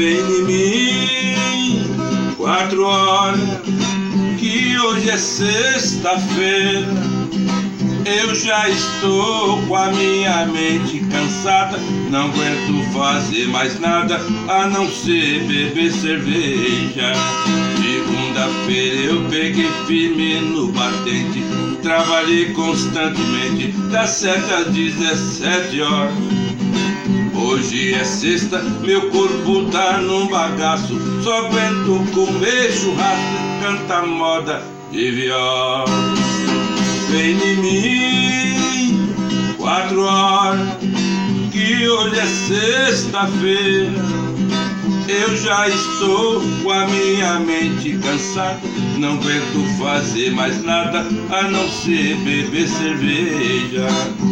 Vem em mim, 4 horas, que hoje é sexta-feira. Eu já estou com a minha mente cansada, não aguento fazer mais nada a não ser beber cerveja. Segunda-feira eu peguei firme no batente, trabalhei constantemente das 7 às 17 horas. Hoje é sexta, meu corpo tá num bagaço, só aguento comer churrasco e cantar moda de viola. Vem em mim, 4 horas, que hoje é sexta-feira. Eu já estou com a minha mente cansada, não aguento fazer mais nada a não ser beber cerveja.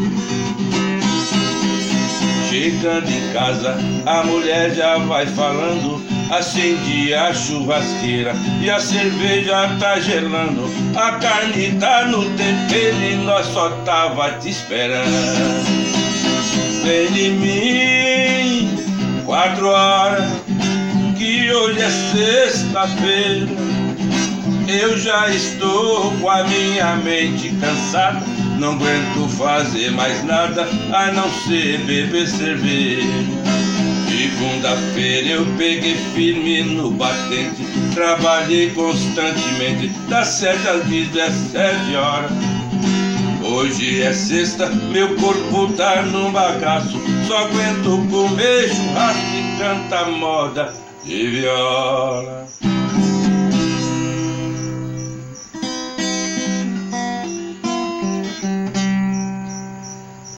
Chegando em casa, a mulher já vai falando, acende a churrasqueira e a cerveja tá gelando, a carne tá no tempero e nós só tava te esperando. Vem em mim, 4 horas, que hoje é sexta-feira. Eu já estou com a minha mente cansada, não aguento fazer mais nada a não ser beber cerveja. Segunda-feira eu peguei firme no batente, trabalhei constantemente das 7 às 17 horas. Hoje é sexta, meu corpo tá num bagaço, só aguento comer churrasco e cantar moda de viola.